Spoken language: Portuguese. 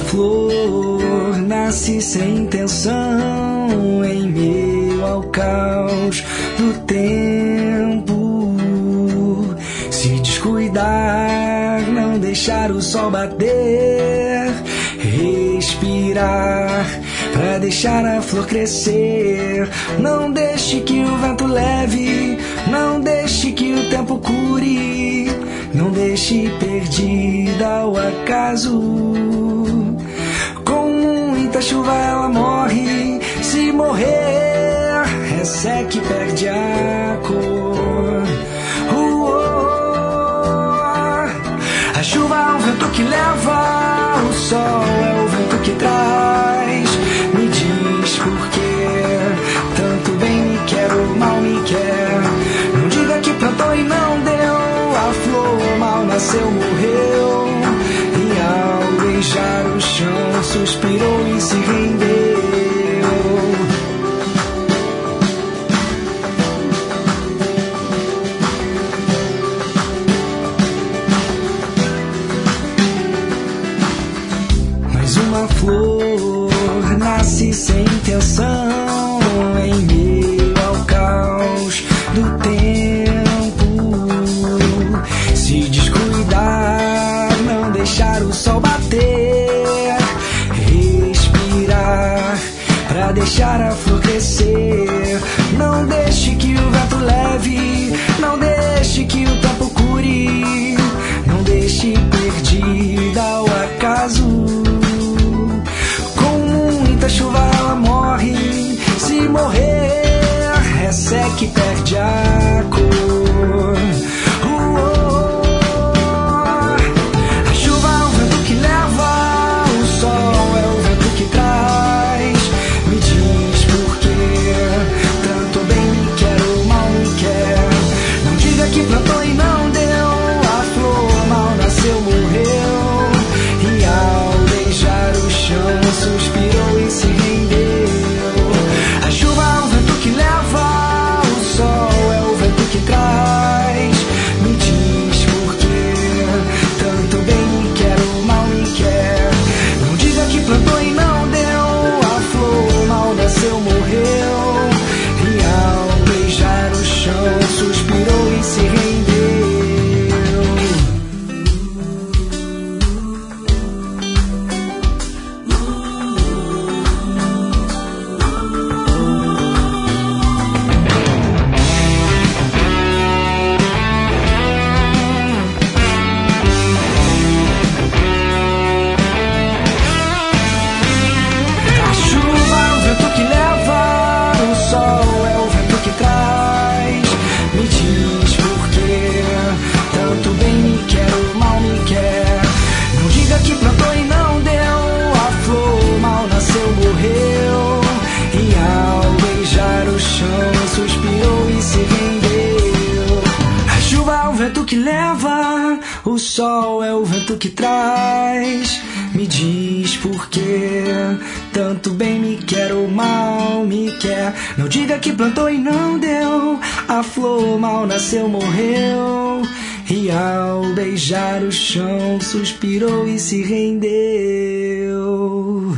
flor nasce sem intenção em meio ao caos do tempo. Se descuidar, não deixar o sol bater, respirar pra deixar a flor crescer. Não deixe que o vento leve, não deixe que o tempo cure, não deixe perdida ao acaso. Com muita chuva ela morre, se morrer resseca e perde a cor. A chuva é o vento que leva, o sol é o vento que traz. Me diz por que tanto bem me quer ou mal me quer. Não diga que plantou e não deu, a flor mal nasceu, morreu. E ao beijar o chão suspirou e se rendeu. Uma flor nasce sem intenção em meio ao caos do tempo. Se descuidar, não deixar o sol bater, respirar pra deixar a flor crescer. Não deixe que o vento leve, não deixe que o tempo cure, não deixe perdida ao acaso. Muita chuva ela morre, se morrer resseca e perde a cor. A chuva é o vento que leva, o sol é o vento que traz. Me diz por que tanto bem me quer ou mal me quer. Não diga que plantou e não deu, a flor mal nasceu, morreu. E ao beijar o chão suspirou e se rendeu. A chuva é o vento que leva, o sol é o vento que traz. Me diz por que tanto bem me quer ou mal me quer. Não diga que plantou e não deu, a flor mal nasceu, morreu. E ao beijar o chão suspirou e se rendeu. Que leva, o sol é o vento que traz. Me diz por que tanto bem me quer ou mal me quer. Não diga que plantou e não deu, a flor mal nasceu, morreu. E ao beijar o chão suspirou e se rendeu.